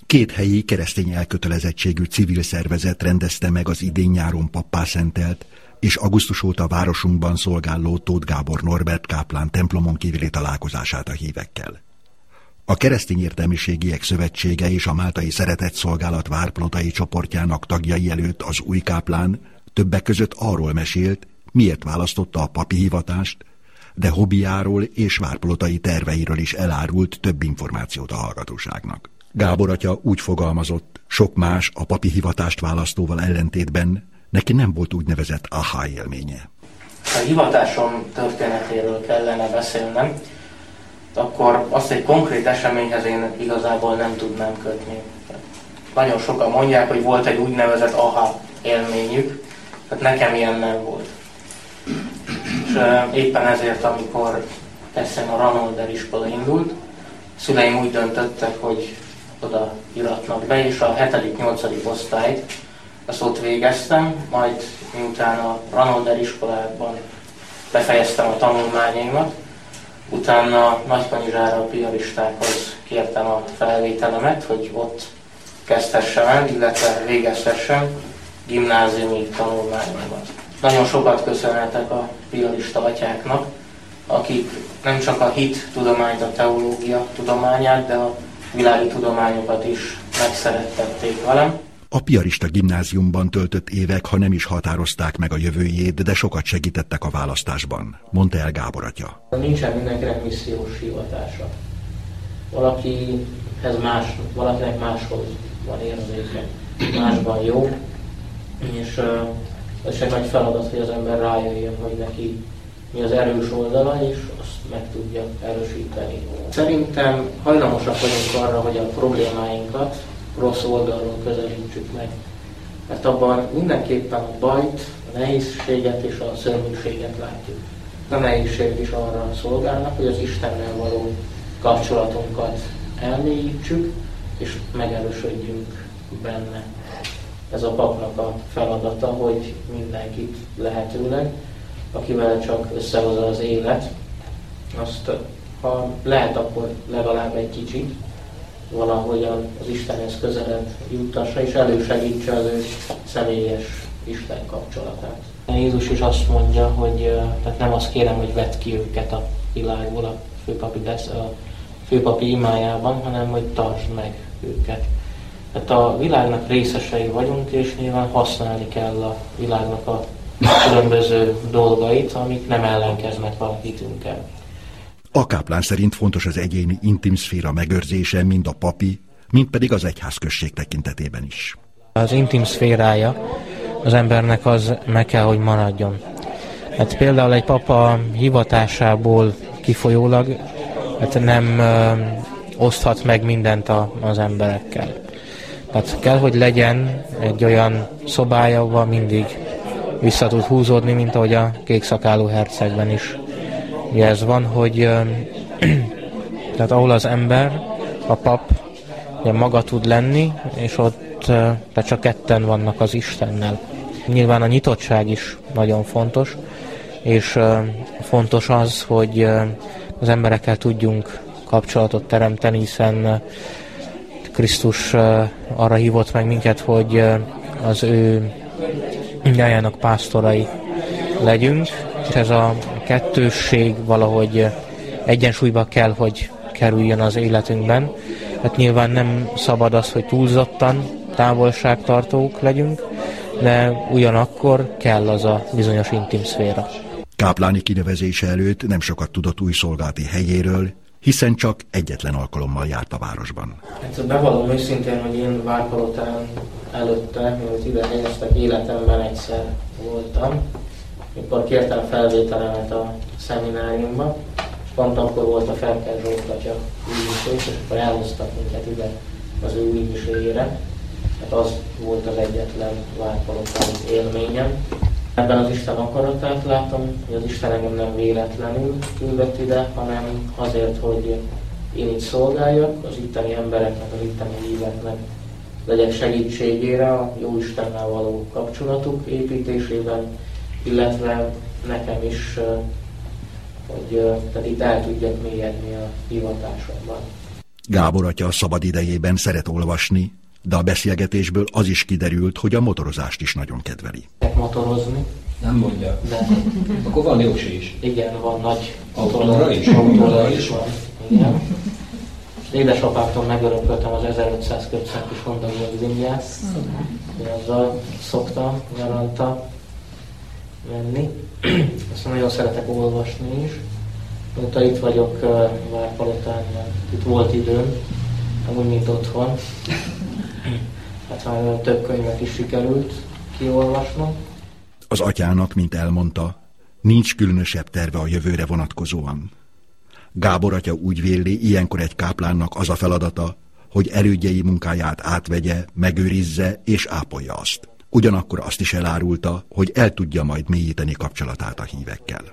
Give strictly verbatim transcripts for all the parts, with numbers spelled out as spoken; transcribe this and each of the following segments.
Két helyi keresztény elkötelezettségű civil szervezet rendezte meg az idén-nyáron pappá szentelt és augusztus óta városunkban szolgáló Tóth Gábor Norbert káplán templomon kívüli találkozását a hívekkel. A Keresztény Értelmiségiek Szövetsége és a Máltai Szeretetszolgálat várpalotai csoportjának tagjai előtt az új káplán többek között arról mesélt, miért választotta a papi hivatást, de hobbiáról és várpalotai terveiről is elárult több információt a hallgatóságnak. Gábor atya úgy fogalmazott, sok más a papi hivatást választóval ellentétben neki nem volt úgynevezett aha élménye. Ha a hivatásom történetéről kellene beszélnem, akkor azt egy konkrét eseményhez én igazából nem tudnám kötni. Nagyon sokan mondják, hogy volt egy úgynevezett aha élményük, hát nekem ilyen nem volt. És éppen ezért, amikor Essen a Ranolder iskola indult, szüleim úgy döntöttek, hogy oda iratnak be, és a hetedik-nyolcadik osztályt ezt ott végeztem, majd miután a Ranolder iskolában befejeztem a tanulmányaimat, utána Nagykanizsára a piaristákhoz kértem a felvételemet, hogy ott kezdhessem el, illetve végezhessem gimnáziumi tanulmányomat. Nagyon sokat köszönhetek a piarista atyáknak, akik nem csak a hit tudományt, a teológia tudományát, de a világi tudományokat is megszerettették velem. A piarista gimnáziumban töltött évek, ha nem is határozták meg a jövőjét, de sokat segítettek a választásban, mondta el Gábor atya. Nincsen mindenkinek missziós hivatása. Valakihez más, valakinek máshoz van érzéke, másban jó, és uh, ez egy nagy feladat, hogy az ember rájöjjön, hogy neki mi az erős oldala, és azt meg tudja erősíteni. Szerintem hajlamosak vagyunk arra, hogy a problémáinkat rossz oldalról közelítsük meg. Mert abban mindenképpen a bajt, a nehézséget és a szörnyűséget látjuk. A nehézségek is arra szolgálnak, hogy az Istennel való kapcsolatunkat elmélyítsük, és megerősödjünk benne. Ez a papnak a feladata, hogy mindenkit lehetőleg, akivel csak összehozza az élet, azt, ha lehet, akkor legalább egy kicsit valahogyan az Istenhez közelebb juttassa, és elősegítse az ő személyes Isten kapcsolatát. Jézus is azt mondja, hogy tehát nem azt kérem, hogy vedd ki őket a világból a főpapi, lesz, a főpapi imájában, hanem hogy tartsd meg őket. Tehát a világnak részesei vagyunk, és nyilván használni kell a világnak a különböző dolgait, amik nem ellenkeznek a hitünkkel. A káplán szerint fontos az egyéni intim szféra megőrzése, mind a papi, mind pedig az egyházközség tekintetében is. Az intim szférája az embernek az meg kell, hogy maradjon. Hát például egy papa hivatásából kifolyólag hát nem ö, oszthat meg mindent a, az emberekkel. Tehát kell, hogy legyen egy olyan szobája, ahol mindig vissza tud húzódni, mint ahogy a kékszakálú hercegben is. Ugye ez van, hogy tehát ahol az ember, a pap ugye maga tud lenni, és ott tehát csak ketten vannak az Istennel. Nyilván a nyitottság is nagyon fontos, és fontos az, hogy az emberekkel tudjunk kapcsolatot teremteni, hiszen Krisztus arra hívott meg minket, hogy az ő nyájának pásztorai legyünk, és ez a kettősség valahogy egyensúlyba kell, hogy kerüljön az életünkben. Hát nyilván nem szabad az, hogy túlzottan távolságtartók legyünk, de ugyanakkor kell az a bizonyos intim szféra. Kápláni kinevezése előtt nem sokat tudott új szolgálati helyéről, hiszen csak egyetlen alkalommal járt a városban. Hát bevallom őszintén, hogy én Várpalotán előtte, mielőtt ide helyeztek, életemben egyszer voltam, mikor kértem felvételemet a szemináriumba, és pont akkor volt a Ferkel Zsolt atya újviség, és akkor elhoztak minket ide az ő újviségére. Hát az volt az egyetlen Várpalotai élményem. Ebben az Isten akaratát látom, hogy az Isten engem nem véletlenül küldött ide, hanem azért, hogy én itt szolgáljak, az itteni embereknek, az itteni híveknek legyen segítségére a jó Istennel való kapcsolatuk építésében, illetve nekem is, hogy tehát itt el tudjak mélyedni a hivatásomban. Gábor atya a szabad idejében szeret olvasni, de a beszélgetésből az is kiderült, hogy a motorozást is nagyon kedveli. Motorozni. Nem mondja. De... Akkor van Jósi is. Igen, van nagy autóra is. Autóra is van. Igen. Édesapámtól megörököltem az ezerötszáz köbcentis Honda Goldwingját. Azzal szoktam nyaranta menni. Azt nagyon szeretek olvasni is. Mióta itt vagyok Várpalotán, itt volt időm, úgy, mint otthon. Hát már több könyvet is sikerült kiolvasnom. Az atyának, mint elmondta, nincs különösebb terve a jövőre vonatkozóan. Gábor atya úgy véli, ilyenkor egy káplánnak az a feladata, hogy elődjei munkáját átvegye, megőrizze és ápolja azt. Ugyanakkor azt is elárulta, hogy el tudja majd mélyíteni kapcsolatát a hívekkel.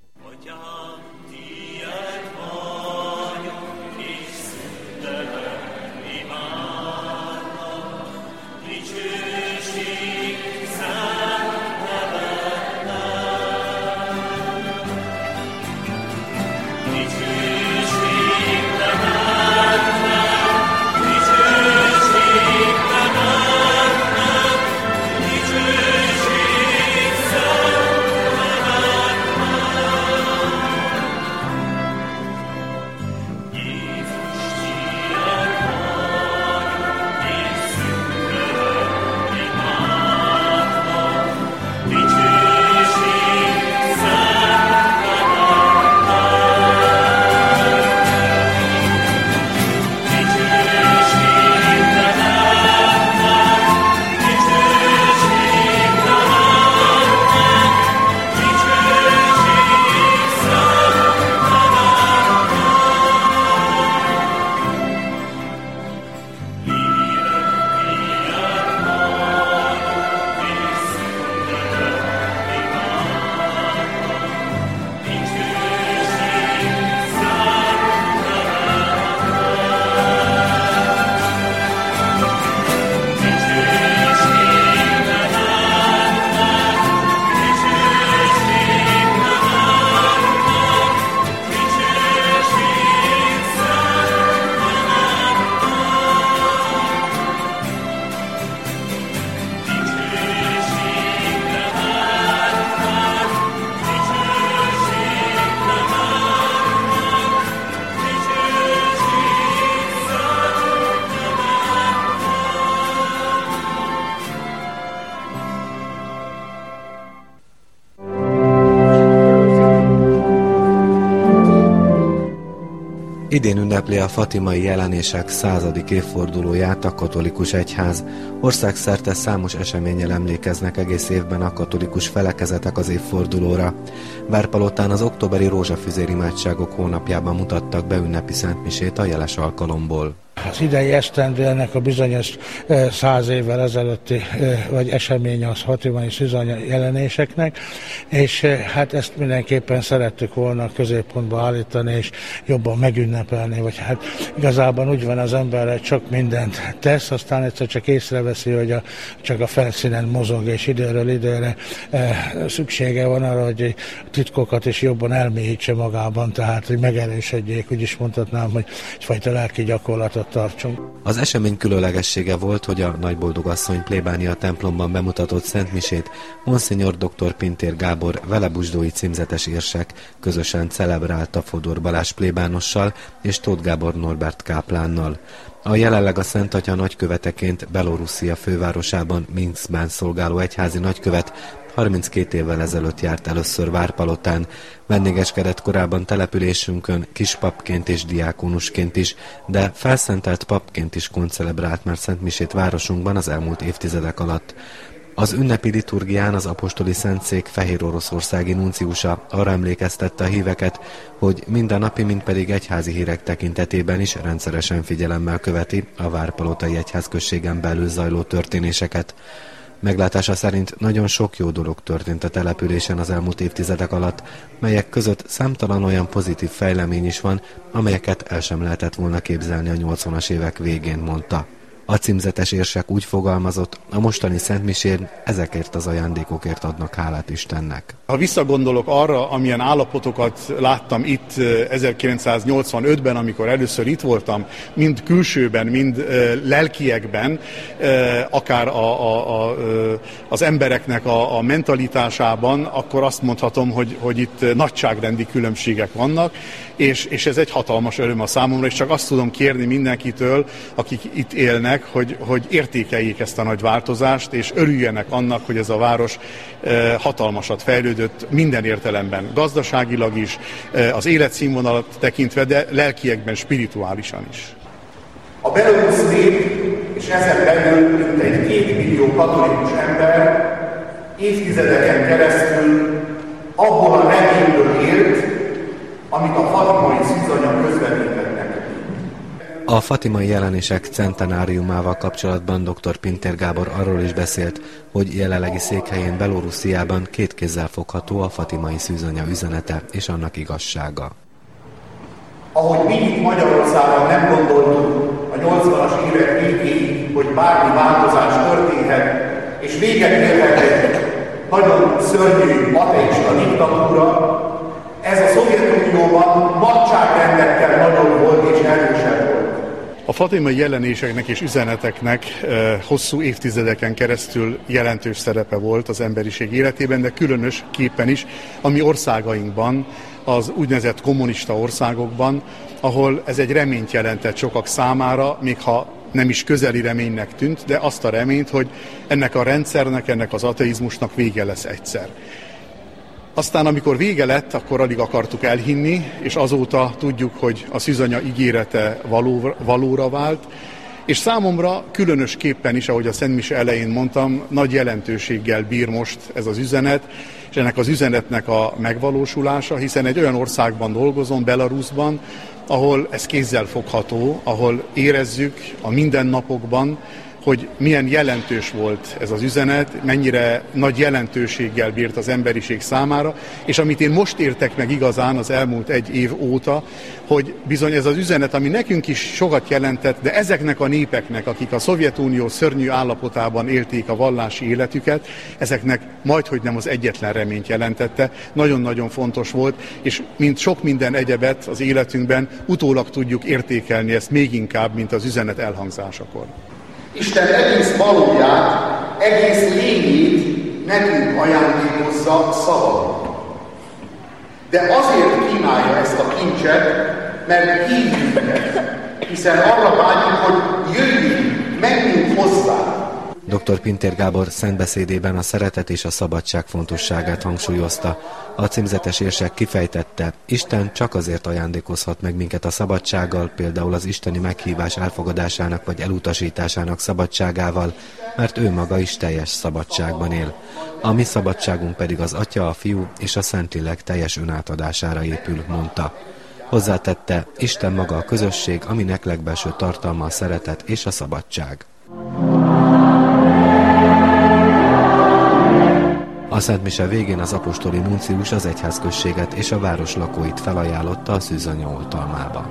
Idén ünnepli a fatimai jelenések századik évfordulóját a katolikus egyház. Országszerte számos eseménnyel emlékeznek egész évben a katolikus felekezetek az évfordulóra. Várpalotán az októberi rózsafüzér imádságok hónapjában mutattak be ünnepi szentmisét a jeles alkalomból. Az idei esztendőnek a bizonyos száz évvel ezelőtti vagy esemény az fatimai szűzanya jelenéseknek, és hát ezt mindenképpen szerettük volna a középpontba állítani, és jobban megünnepelni, vagy hát igazából úgy van az ember, hogy csak mindent tesz, aztán egyszer csak észreveszi, hogy a, csak a felszínen mozog, és időről időre e, szüksége van arra, hogy titkokat is jobban elmélyítse magában, tehát hogy megerősödjék, úgy is mondhatnám, hogy egyfajta lelki gyakorlatot tartsunk. Az esemény különlegessége volt, hogy a Nagyboldogasszony plébánia templomban bemutatott szentmisét Monsignor doktor Pintér Gábor velebusdói címzetes érsek közösen celebrálta Fodor Balázs plébánossal és Tóth Gábor Norbert káplánnal. A jelenleg a Szent Atya nagyköveteként Belorusszia fővárosában Minszkben szolgáló egyházi nagykövet harminckét évvel ezelőtt járt először Várpalotán, vendégeskedett korábban településünkön kispapként és diákonusként is, de felszentelt papként is koncelebrált már szentmisét városunkban az elmúlt évtizedek alatt. Az ünnepi liturgián az apostoli szentszék fehér oroszországi nunciusa arra emlékeztette a híveket, hogy mind a napi, mind pedig egyházi hírek tekintetében is rendszeresen figyelemmel követi a várpalotai egyházközségen belül zajló történéseket. Meglátása szerint nagyon sok jó dolog történt a településen az elmúlt évtizedek alatt, melyek között számtalan olyan pozitív fejlemény is van, amelyeket el sem lehetett volna képzelni a nyolcvanas évek végén, mondta. A címzetes érsek úgy fogalmazott, a mostani szentmisén ezekért az ajándékokért adnak hálát Istennek. Ha visszagondolok arra, amilyen állapotokat láttam itt ezerkilencszáznyolcvanötben, amikor először itt voltam, mind külsőben, mind lelkiekben, akár a, a, a, az embereknek a, a mentalitásában, akkor azt mondhatom, hogy, hogy itt nagyságrendi különbségek vannak, és, és ez egy hatalmas öröm a számomra, és csak azt tudom kérni mindenkitől, akik itt élnek, hogy, hogy értékeljék ezt a nagy változást, és örüljenek annak, hogy ez a város hatalmasat fejlődött minden értelemben, gazdaságilag is, az életszínvonalat tekintve, de lelkiekben, spirituálisan is. A belorusz nép, és ezen belül mintegy két millió katolikus ember évtizedeken keresztül abból a reményből élt, amit a fatimai szűzanya közvetített nekünk. A fatimai jelenések centenáriumával kapcsolatban dr. Pintér Gábor arról is beszélt, hogy jelenlegi székhelyén Belorussziában két kézzel fogható a fatimai szűzanya üzenete és annak igazsága. Ahogy mi itt Magyarországon nem gondoltuk a nyolcvanas évek végéig, hogy bármi változás történhet, és véget érhet egy nagyon szörnyű ateista diktatúra, ez a Szovjetunióban nagyságrendekkel nagyobb volt és erősebb volt. A fatimai jelenéseknek és üzeneteknek hosszú évtizedeken keresztül jelentős szerepe volt az emberiség életében, de különösképpen is a mi országainkban, az úgynevezett kommunista országokban, ahol ez egy reményt jelentett sokak számára, még ha nem is közeli reménynek tűnt, de azt a reményt, hogy ennek a rendszernek, ennek az ateizmusnak vége lesz egyszer. Aztán, amikor vége lett, akkor alig akartuk elhinni, és azóta tudjuk, hogy a szűzanya ígérete való, valóra vált, és számomra különösképpen is, ahogy a szentmise elején mondtam, nagy jelentőséggel bír most ez az üzenet, és ennek az üzenetnek a megvalósulása, hiszen egy olyan országban dolgozom, Belarusban, ahol ez kézzel fogható, ahol érezzük a mindennapokban, hogy milyen jelentős volt ez az üzenet, mennyire nagy jelentőséggel bírt az emberiség számára, és amit én most értek meg igazán az elmúlt egy év óta, hogy bizony ez az üzenet, ami nekünk is sokat jelentett, de ezeknek a népeknek, akik a Szovjetunió szörnyű állapotában élték a vallási életüket, ezeknek majdhogy nem az egyetlen reményt jelentette, nagyon-nagyon fontos volt, és mint sok minden egyebet az életünkben, utólag tudjuk értékelni ezt még inkább, mint az üzenet elhangzásakor. Isten egész valóját, egész lényét nekünk ajándékozza szava. De azért kínálja ezt a kincset, mert hív minket, hiszen arra vágyunk, hogy jöjjünk, menjünk hozzá. dr. Pintér Gábor szentbeszédében a szeretet és a szabadság fontosságát hangsúlyozta. A címzetes érsek kifejtette, Isten csak azért ajándékozhat meg minket a szabadsággal, például az isteni meghívás elfogadásának vagy elutasításának szabadságával, mert ő maga is teljes szabadságban él. A mi szabadságunk pedig az Atya, a Fiú és a Szentlélek teljes önátadására épül, mondta. Hozzátette, Isten maga a közösség, aminek legbelső tartalma a szeretet és a szabadság. A szentmise végén az apostoli nuncius az egyházközséget és a város lakóit felajánlotta a szűzanya oltalmába.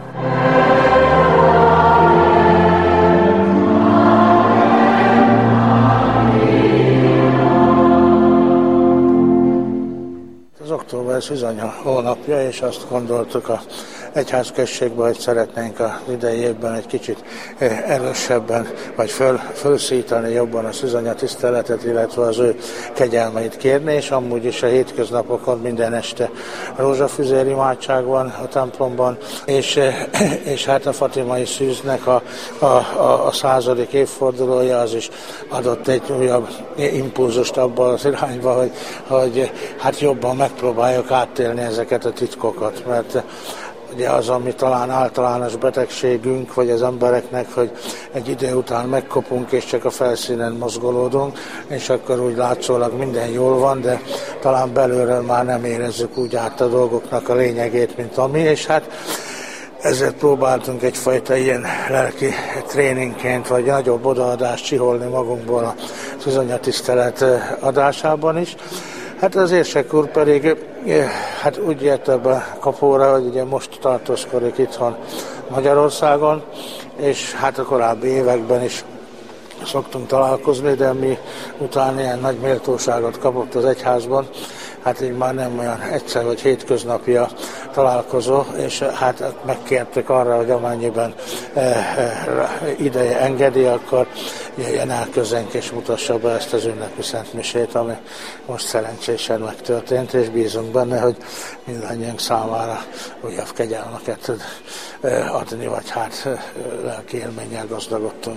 Az október szűzanya hónapja, és azt gondoltuk a egyházközségben, hogy szeretnénk az idei évben egy kicsit erősebben, vagy föl, fölszítani jobban a szűzanya tiszteletet, illetve az ő kegyelmeit kérni, és amúgy is a hétköznapokon minden este rózsafüzér imádság van a templomban, és, és hát a fatimai szűznek a, a, a, a századik évfordulója az is adott egy újabb impulzust abban az irányba, hogy, hogy hát jobban megpróbáljuk átélni ezeket a titkokat, mert ugye az, ami talán általános betegségünk, vagy az embereknek, hogy egy idő után megkopunk, és csak a felszínen mozgolódunk, és akkor úgy látszólag minden jól van, de talán belülről már nem érezzük úgy át a dolgoknak a lényegét, mint ami, és hát ezért próbáltunk egyfajta ilyen lelki tréningként, vagy nagyobb odaadást csiholni magunkból a szűzanyatisztelet adásában is. Hát az érsek úr pedig hát úgy jött ebbe a kapóra, hogy ugye most tartózkodik itthon Magyarországon, és hát a korábbi években is szoktunk találkozni, de mi után ilyen nagy méltóságot kapott az egyházban, hát így már nem olyan egyszer vagy hétköznapi a találkozó, és hát megkértük arra, hogy amennyiben ideje engedi, akkor jöjjen el közénk és mutassa be ezt az ünnepi szentmisét, ami most szerencsésen megtörtént, és bízunk benne, hogy mindannyiunk számára újabb kegyelmeket tud adni, vagy hát lelki élménnyel gazdagodtunk.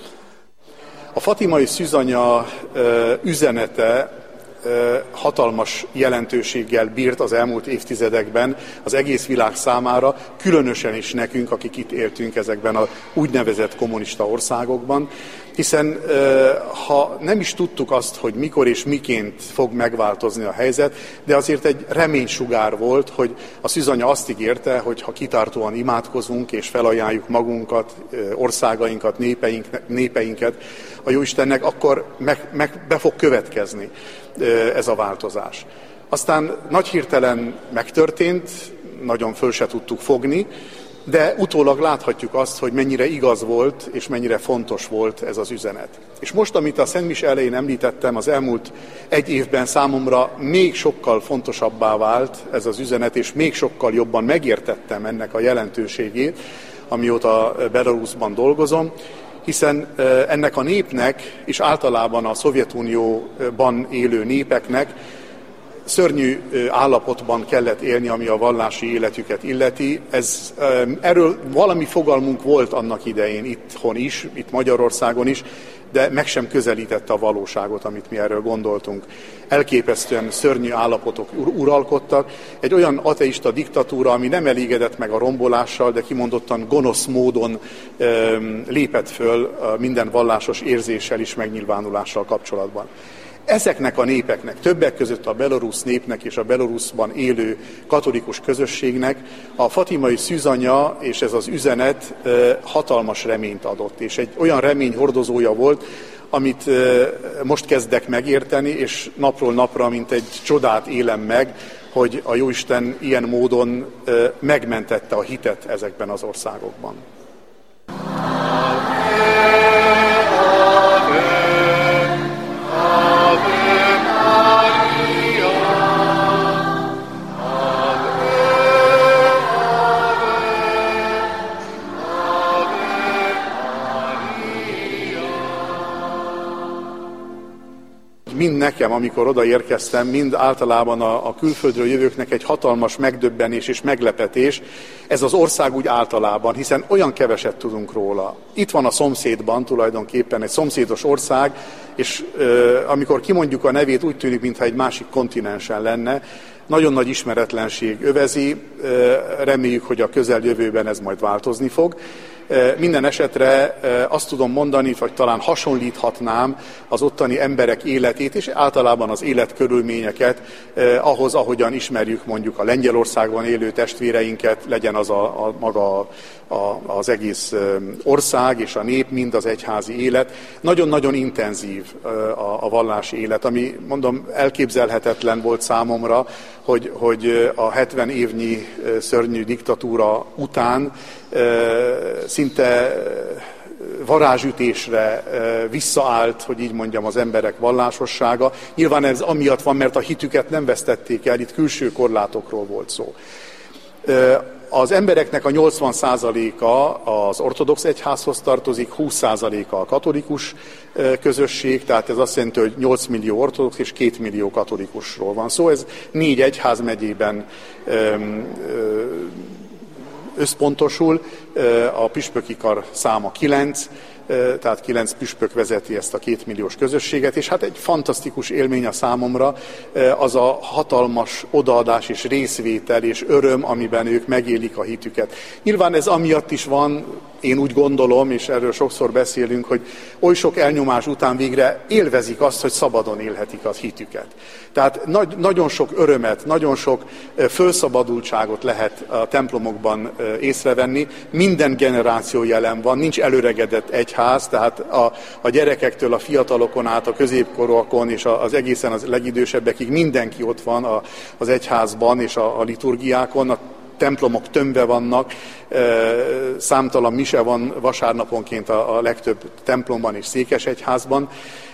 A fatimai szűzanya üzenete hatalmas jelentőséggel bírt az elmúlt évtizedekben az egész világ számára, különösen is nekünk, akik itt éltünk ezekben a úgynevezett kommunista országokban, hiszen ha nem is tudtuk azt, hogy mikor és miként fog megváltozni a helyzet, de azért egy reménysugár volt, hogy a szűzanya azt ígérte, hogy ha kitartóan imádkozunk és felajánljuk magunkat, országainkat, népeink, népeinket a Jóistennek, akkor meg, meg be fog következni ez a változás. Aztán nagy hirtelen megtörtént, nagyon föl se tudtuk fogni, de utólag láthatjuk azt, hogy mennyire igaz volt, és mennyire fontos volt ez az üzenet. És most, amit a Szent Mise elején említettem, az elmúlt egy évben számomra még sokkal fontosabbá vált ez az üzenet, és még sokkal jobban megértettem ennek a jelentőségét, amióta Belarusban dolgozom, hiszen ennek a népnek, és általában a Szovjetunióban élő népeknek szörnyű állapotban kellett élni, ami a vallási életüket illeti. Ez, erről valami fogalmunk volt annak idején itthon is, itt Magyarországon is, de meg sem közelítette a valóságot, amit mi erről gondoltunk. Elképesztően szörnyű állapotok uralkodtak. Egy olyan ateista diktatúra, ami nem elégedett meg a rombolással, de kimondottan gonosz módon lépett föl minden vallásos érzéssel és megnyilvánulással kapcsolatban. Ezeknek a népeknek, többek között a belorusz népnek és a Belarusban élő katolikus közösségnek a fatimai szűzanya és ez az üzenet hatalmas reményt adott, és egy olyan remény hordozója volt, amit most kezdek megérteni, és napról napra, mint egy csodát élem meg, hogy a Jóisten ilyen módon megmentette a hitet ezekben az országokban. Mind nekem, amikor odaérkeztem, mind általában a, a külföldről jövőknek egy hatalmas megdöbbenés és meglepetés, ez az ország úgy általában, hiszen olyan keveset tudunk róla. Itt van a szomszédban tulajdonképpen egy szomszédos ország, és ö, amikor kimondjuk a nevét, úgy tűnik, mintha egy másik kontinensen lenne. Nagyon nagy ismeretlenség övezi, ö, reméljük, hogy a közeljövőben ez majd változni fog. Minden esetre azt tudom mondani, vagy talán hasonlíthatnám az ottani emberek életét, és általában az életkörülményeket ahhoz, ahogyan ismerjük mondjuk a Lengyelországban élő testvéreinket, legyen az a, a maga a, az egész ország és a nép, mind az egyházi élet. Nagyon-nagyon intenzív a, a vallási élet, ami mondom elképzelhetetlen volt számomra, hogy, hogy a hetven évnyi szörnyű diktatúra után szinte varázsütésre visszaállt, hogy így mondjam, az emberek vallásossága. Nyilván ez amiatt van, mert a hitüket nem vesztették el, itt külső korlátokról volt szó. Az embereknek a nyolcvan százaléka az ortodox egyházhoz tartozik, húsz százaléka a katolikus közösség, tehát ez azt jelenti, hogy nyolc millió ortodox és két millió katolikusról van szó. Ez négy egyházmegyében összpontosul, a püspöki kar száma kilenc, tehát kilenc püspök vezeti ezt a kétmilliós közösséget, és hát egy fantasztikus élmény a számomra az a hatalmas odaadás és részvétel és öröm, amiben ők megélik a hitüket. Nyilván ez amiatt is van, én úgy gondolom, és erről sokszor beszélünk, hogy oly sok elnyomás után végre élvezik azt, hogy szabadon élhetik a hitüket. Tehát nagy, nagyon sok örömet, nagyon sok fölszabadultságot lehet a templomokban észrevenni. Minden generáció jelen van, nincs előregedett egyház, tehát a, a gyerekektől a fiatalokon át, a középkorúakon és az egészen az legidősebbekig mindenki ott van a, az egyházban és a, a liturgiákon. A templomok tömve vannak, számtalan mise van vasárnaponként a legtöbb templomban és székesegyházban.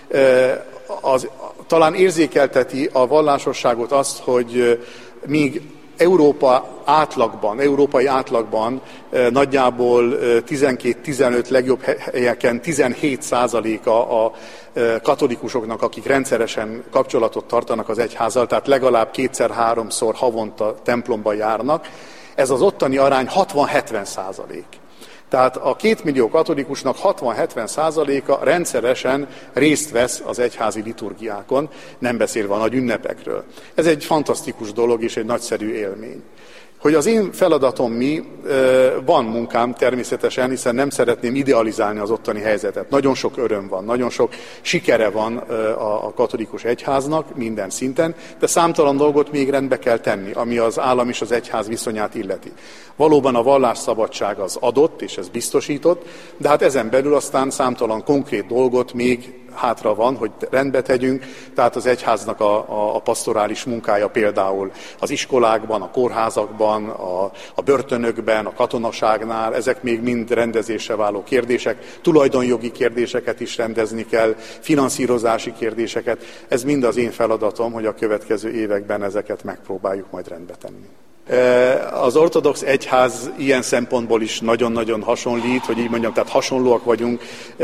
Az, talán érzékelteti a vallásosságot azt, hogy míg Európa átlagban, európai átlagban nagyjából tizenkét-tizenöt, legjobb helyeken tizenhét százaléka a katolikusoknak, akik rendszeresen kapcsolatot tartanak az egyházzal, tehát legalább kétszer-háromszor havonta templomba járnak. Ez az ottani arány hatvan-hetven százalék. Tehát a két millió katolikusnak hatvan-hetven százaléka rendszeresen részt vesz az egyházi liturgiákon, nem beszélve a nagy ünnepekről. Ez egy fantasztikus dolog és egy nagyszerű élmény. Hogy az én feladatom mi, van munkám természetesen, hiszen nem szeretném idealizálni az ottani helyzetet. Nagyon sok öröm van, nagyon sok sikere van a katolikus egyháznak minden szinten, de számtalan dolgot még rendbe kell tenni, ami az állam és az egyház viszonyát illeti. Valóban a vallásszabadság az adott, és ez biztosított, de hát ezen belül aztán számtalan konkrét dolgot még hátra van, hogy rendbe tegyünk, tehát az egyháznak a, a, a pastorális munkája például az iskolákban, a kórházakban, a, a börtönökben, a katonaságnál, ezek még mind rendezésre váló kérdések, tulajdonjogi kérdéseket is rendezni kell, finanszírozási kérdéseket, ez mind az én feladatom, hogy a következő években ezeket megpróbáljuk majd rendbe tenni. Az ortodox egyház ilyen szempontból is nagyon-nagyon hasonlít, hogy így mondjam, tehát hasonlóak vagyunk,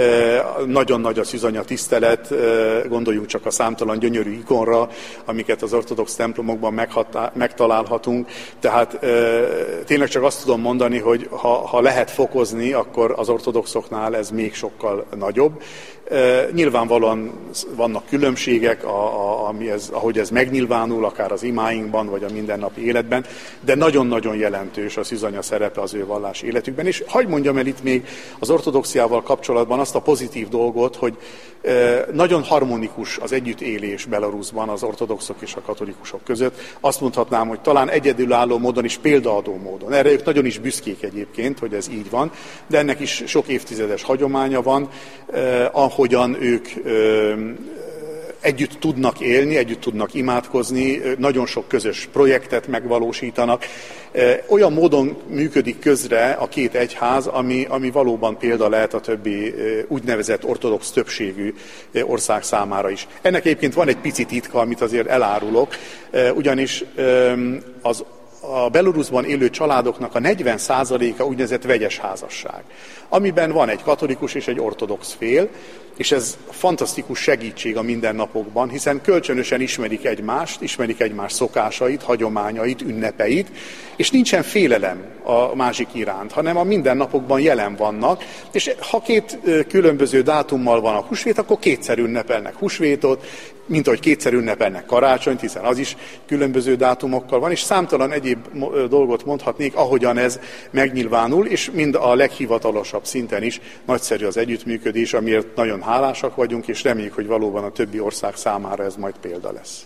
nagyon nagy a szűzanya tisztelet, gondoljunk csak a számtalan gyönyörű ikonra, amiket az ortodox templomokban meghatá- megtalálhatunk, tehát tényleg csak azt tudom mondani, hogy ha, ha lehet fokozni, akkor az ortodoxoknál ez még sokkal nagyobb. Nyilvánvalóan vannak különbségek, a, a, ami ez, ahogy ez megnyilvánul, akár az imáinkban, vagy a mindennapi életben, de nagyon-nagyon jelentős a szűzanya szerepe az ő vallás életükben. És hadd mondjam el itt még az ortodoxiával kapcsolatban azt a pozitív dolgot, hogy nagyon harmonikus az együttélés Belarusban az ortodoxok és a katolikusok között. Azt mondhatnám, hogy talán egyedülálló módon és példaadó módon. Erre ők nagyon is büszkék egyébként, hogy ez így van, de ennek is sok évtizedes hagyománya van, ahogyan ők együtt tudnak élni, együtt tudnak imádkozni, nagyon sok közös projektet megvalósítanak. Olyan módon működik közre a két egyház, ami, ami valóban példa lehet a többi úgynevezett ortodox többségű ország számára is. Ennek egyébként van egy pici titka, amit azért elárulok, ugyanis az a Belarusban élő családoknak a negyven százaléka úgynevezett vegyes házasság, amiben van egy katolikus és egy ortodox fél, és ez fantasztikus segítség a mindennapokban, hiszen kölcsönösen ismerik egymást, ismerik egymás szokásait, hagyományait, ünnepeit, és nincsen félelem a másik iránt, hanem a mindennapokban jelen vannak, és ha két különböző dátummal van a húsvét, akkor kétszer ünnepelnek húsvétot, mint ahogy kétszer ünnepelnek karácsonyt, hiszen az is különböző dátumokkal van, és számtalan egyéb dolgot mondhatnék, ahogyan ez megnyilvánul, és mind a leghivatalosabb szinten is nagyszerű az együttműködés, amiért nagyon hálásak vagyunk, és reméljük, hogy valóban a többi ország számára ez majd példa lesz.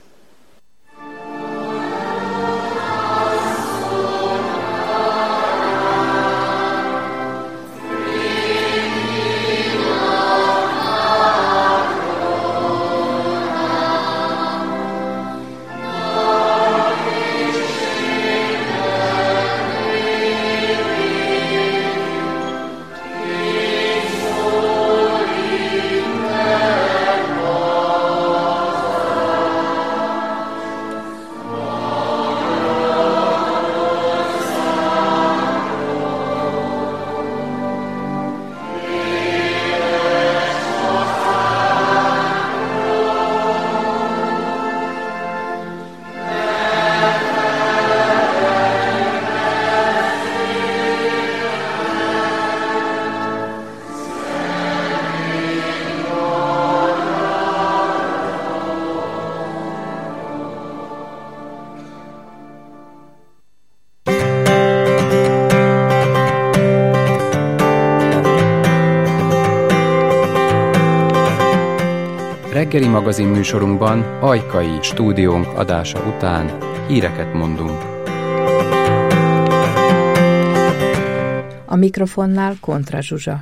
Reggeli magazin műsorunkban Ajkai stúdiónk adása után híreket mondunk. A mikrofonnál Kontra Zsuzsa.